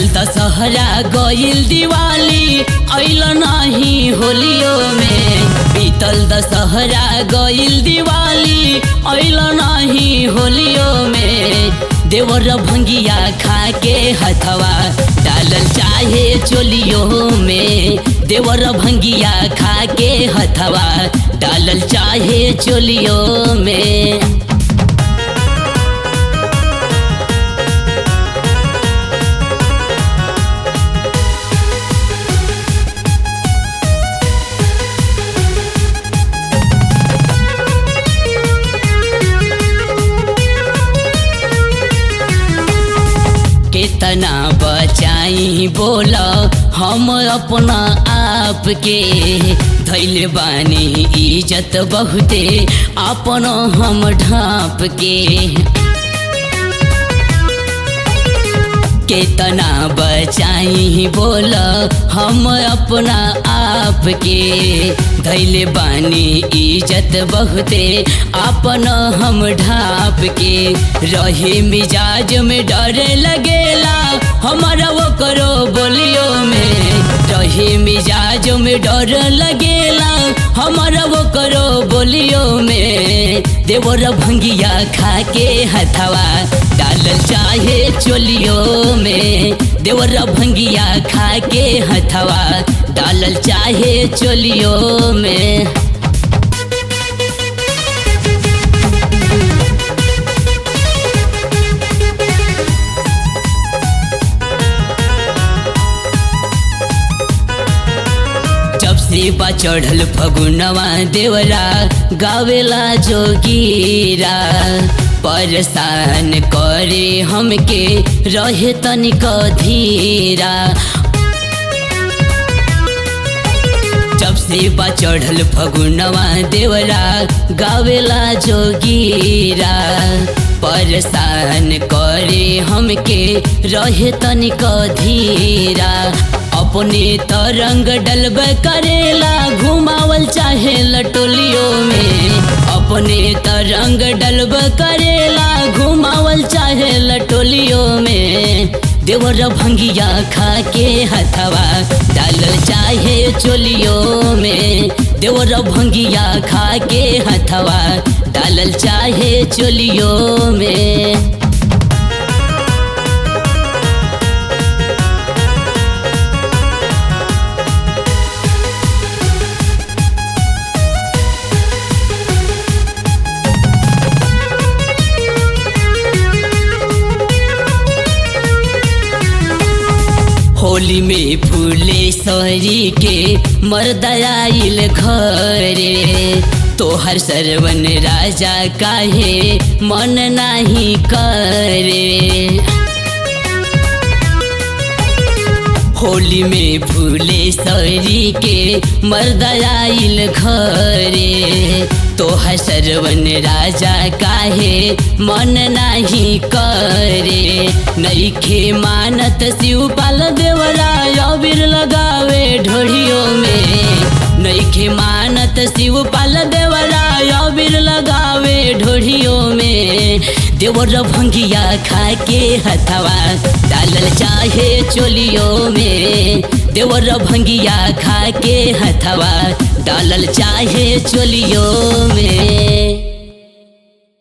दशहरा गइल दिवाली अइल नहीं होलियो में। बीतल दशहरा गइल दिवाली अइल नहीं होलियो में। देवर भंगिया खा के हथवा डालल चाहे चोलियो में। देवर भंगिया खा के हथवा डालल चाहे चोलियो में। कितना बचाई बोला हम अपना आप के। धैले बानी इज्जत बहुते अपन हम ढाप के। कितना बचाई बोला हम अपना आप के। धैले बानी इज्जत बहुते अपन हम ढाप के। रहे मिजाज में डर लगेला हमारा वो करो बोलियो में। रहे मिजाज में डर लगेला हमारा वो करो बोलियो में। देवर भंगिया खा के हथवा डालल चाहे चोलियो में। देवर भंगिया खा के हथवा डालल चाहे चोलियो में। बा चढ़ल फगुनवा देवरा गावेला जोगीरा। परेशान करे हमके रहे तनिक धीरा। जब से बा चढ़ल फगुनवा देवरा गावेला जोगीरा। परेशान करे हमके रहे तनिक धीरा। अपने तरंग डलब करेला घुमावल चाहे लटोलियो में। अपने तरंग डलब करेला घुमावल चाहे लटोलियो में। देवर भंगिया खा के हथवा डालल चाहे चोलियो में। देवर भंगिया खा के हथवा डालल चाहे चोलियो में। होली में फूले सरी के मर्दयाइल घरे। तोहर सरवन राजा काहे मन नाही करे। होली में फूले सरी के मर्दयाइल घरे। तोहर सरवन राजा काहे मन नाही करे। नइखे मानत शिवपाल देवरा अबीर लगावे ढोढ़ियों में। नइखे मानत शिवपाल देवरा अबीर लगावे ढोढ़ियों में। देवर भंगिया खा के हथवा डालल चाहे चोलियो में। देवर भंगिया खा के हथवा डालल चाहे चोलियो में।